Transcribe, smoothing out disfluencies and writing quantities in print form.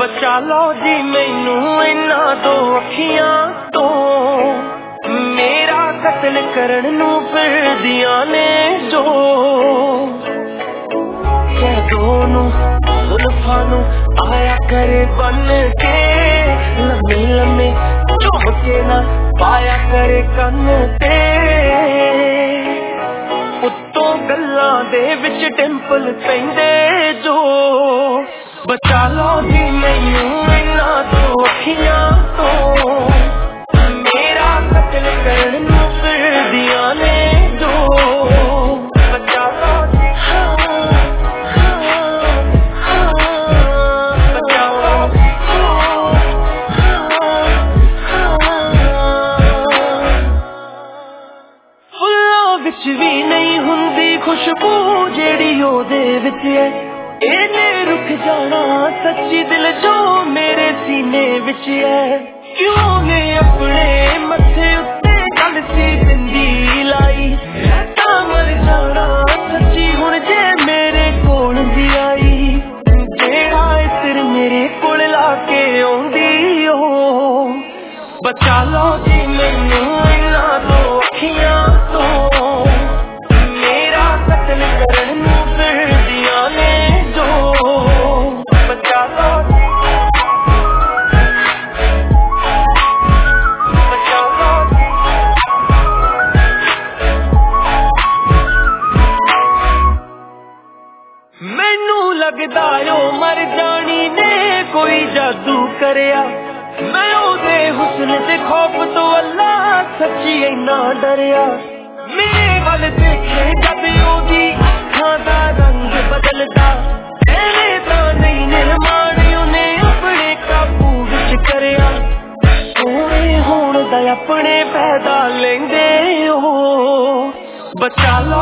बचा लो जी मैनू इन्हां दो अखियां तो मेरा कत्ल करन नू फिरदियां ने जो दोनों जुल्फां नू आया करे बन के लम्मे लम्मे झुमके ना पाया करे कन ते उत्तों गल्लां दे विच डिंपल पैंदे जो बचा लो जी मैनू इन्हां दो अखियां तो मेरा कत्ल करन नू फिरदियां ने जो बचा लो जी बचा लो फुल्लां विच भी नहीं हुंदी खुशबू जेड़ी ओदे विच है इन्हें रुक जाना सच्ची दिल जो मेरे सीने विच है क्यों ने अपने मथे उत्ते गल सी बिंदी लाई रहता मर जाना सच्ची हुण जे मेरे कोल दी आई जेड़ा इत्र मेरे कोल लाके आउंदी ओ बचा लो जी मैनू इन्हां दो अखियां तो मेरा कत्ल करन नू फिरदियां ने बचा लो बचा लो मैनू लगदा ओ मर जानी ने कोई जादू करया मैं ओदे हुस्न ते खौफ तो अल्लाह सच्ची इन्ना डरिया मेरे वल देखे जद ओदी अखां दा रंग बदलदा एवें तां नहीं निर्माण उन्ने अपने काबू विच करया सोहणे होण दा अपने फायदा लैंदे ओ बचा लो